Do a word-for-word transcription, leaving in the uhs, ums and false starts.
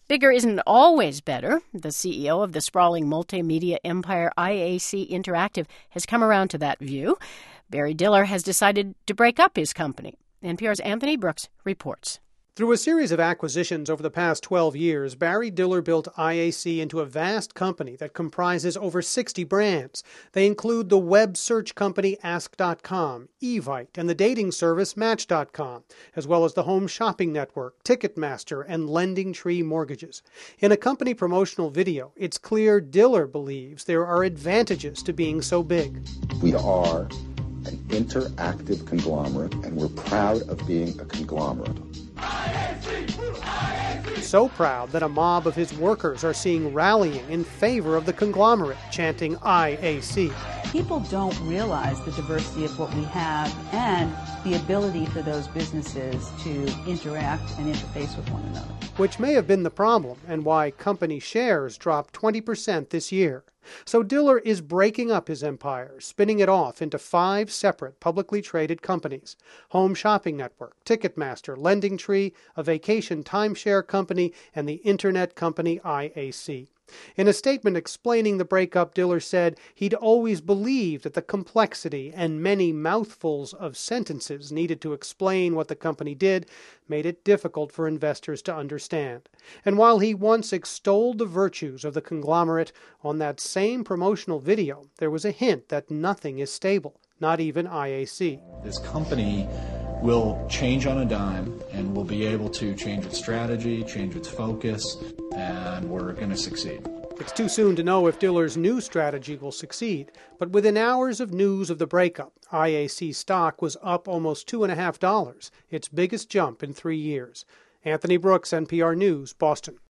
Bigger isn't always better. The C E O of the sprawling multimedia empire I A C Interactive has come around to that view. Barry Diller has decided to break up his company. N P R's Anthony Brooks reports. Through a series of acquisitions over the past twelve years, Barry Diller built I A C into a vast company that comprises over sixty brands. They include the web search company Ask dot com, Evite, and the dating service Match dot com, as well as the home shopping network, Ticketmaster, and Lending Tree Mortgages. In a company promotional video, it's clear Diller believes there are advantages to being so big. We are an interactive conglomerate, and we're proud of being a conglomerate. So proud that a mob of his workers are seeing rallying in favor of the conglomerate, chanting I A C. People don't realize the diversity of what we have and the ability for those businesses to interact and interface with one another. Which may have been the problem and why company shares dropped twenty percent this year. So Diller is breaking up his empire, spinning it off into five separate publicly traded companies: Home Shopping Network, Ticketmaster, Lending Tree, a vacation timeshare company, and the internet company I A C. In a statement explaining the breakup, Diller said he'd always believed that the complexity and many mouthfuls of sentences needed to explain what the company did made it difficult for investors to understand. And while he once extolled the virtues of the conglomerate, on that same promotional video, there was a hint that nothing is stable, not even I A C. This company will change on a dime, and will be able to change its strategy, change its focus, and we're going to succeed. It's too soon to know if Diller's new strategy will succeed, but within hours of news of the breakup, I A C stock was up almost two point five dollars, its biggest jump in three years. Anthony Brooks, N P R News, Boston.